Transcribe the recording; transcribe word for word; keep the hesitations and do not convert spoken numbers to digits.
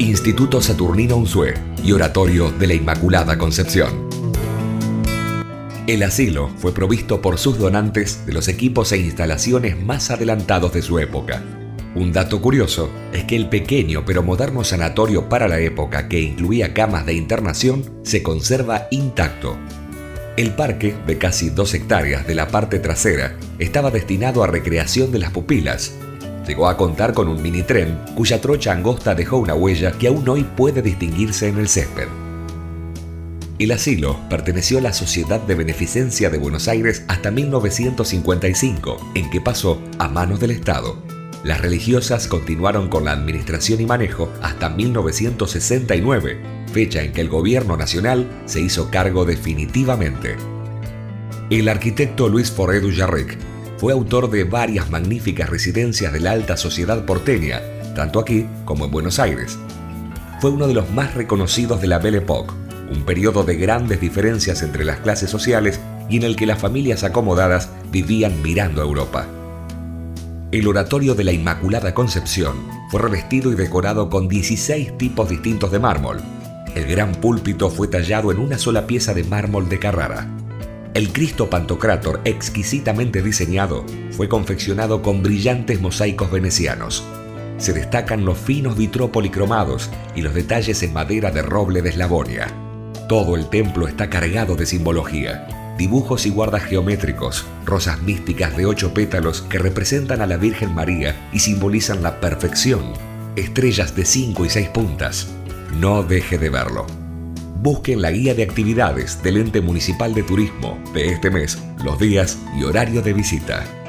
Instituto Saturnino Unzué y Oratorio de la Inmaculada Concepción. El asilo fue provisto por sus donantes de los equipos e instalaciones más adelantados de su época. Un dato curioso es que el pequeño pero moderno sanatorio para la época, que incluía camas de internación, se conserva intacto. El parque, de casi dos hectáreas de la parte trasera, estaba destinado a recreación de las pupilas. Llegó a contar con un minitren cuya trocha angosta dejó una huella que aún hoy puede distinguirse en el césped. El asilo perteneció a la Sociedad de Beneficencia de Buenos Aires hasta mil novecientos cincuenta y cinco, en que pasó a manos del Estado. Las religiosas continuaron con la administración y manejo hasta mil novecientos sesenta y nueve, fecha en que el gobierno nacional se hizo cargo definitivamente. El arquitecto Luis Foré Duyarric fue autor de varias magníficas residencias de la alta sociedad porteña, tanto aquí como en Buenos Aires. Fue uno de los más reconocidos de la Belle Époque, un periodo de grandes diferencias entre las clases sociales y en el que las familias acomodadas vivían mirando a Europa. El Oratorio de la Inmaculada Concepción fue revestido y decorado con dieciséis tipos distintos de mármol. El gran púlpito fue tallado en una sola pieza de mármol de Carrara. El Cristo Pantocrátor, exquisitamente diseñado, fue confeccionado con brillantes mosaicos venecianos. Se destacan los finos vitró policromados y los detalles en madera de roble de Eslavonia. Todo el templo está cargado de simbología. Dibujos y guardas geométricos, rosas místicas de ocho pétalos que representan a la Virgen María y simbolizan la perfección, estrellas de cinco y seis puntas. No deje de verlo. Busquen la guía de actividades del Ente Municipal de Turismo de este mes, los días y horario de visita.